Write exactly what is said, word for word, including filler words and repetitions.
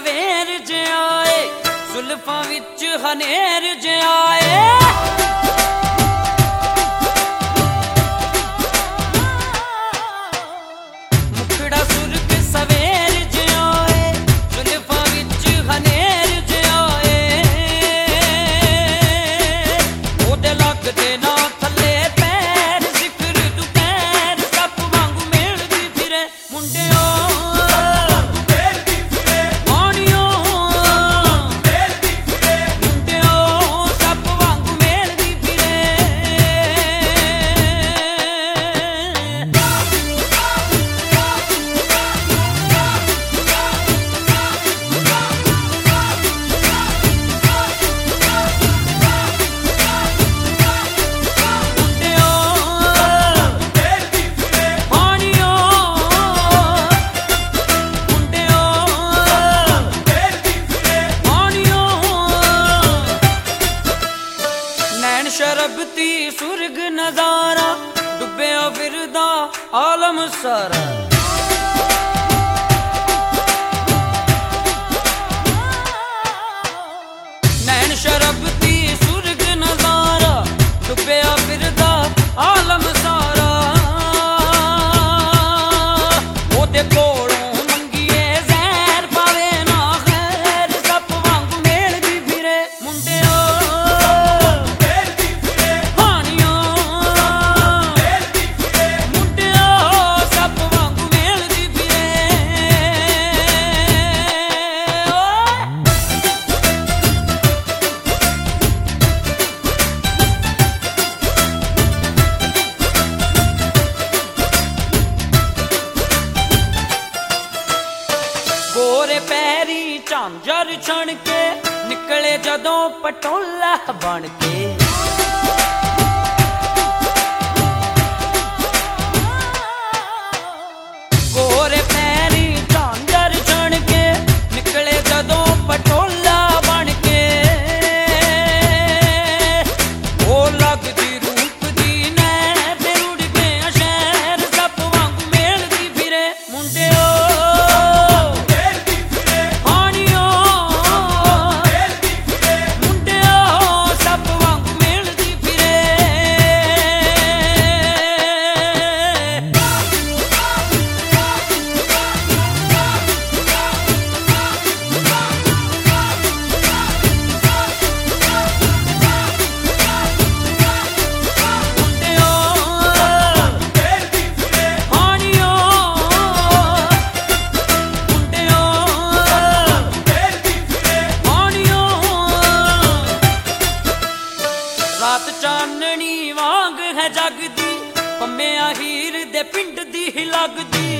ਸਵੇਰ ਜਿਆਏ ਜ਼ੁਲਫਾਂ ਵਿੱਚ ਹਨੇਰ ਜਿਆਏ शरबती सुर्ग नजारा डुब्बिया फिरदा आलम सारा नैन शरबती सुर्ग नजारा डुब्बिया फिरदा आलम सारा ओदे कोलों मंगिए जहर पावे ना खैर सप वांग मेलदी फिरे मुंडिया गोरे पैरी झांझर छण के निकले जदों पटोला बन के गोरे पैरी झांझर छण के निकले जदों पटोला बन के ओ लगदी रूप दी नैन ते रुड़ गया शहर सप वांग मेलदी फिरे मुंडिया रात चाननी वांग है जगदी पम्मिया हीर दे पिंड दी लगदी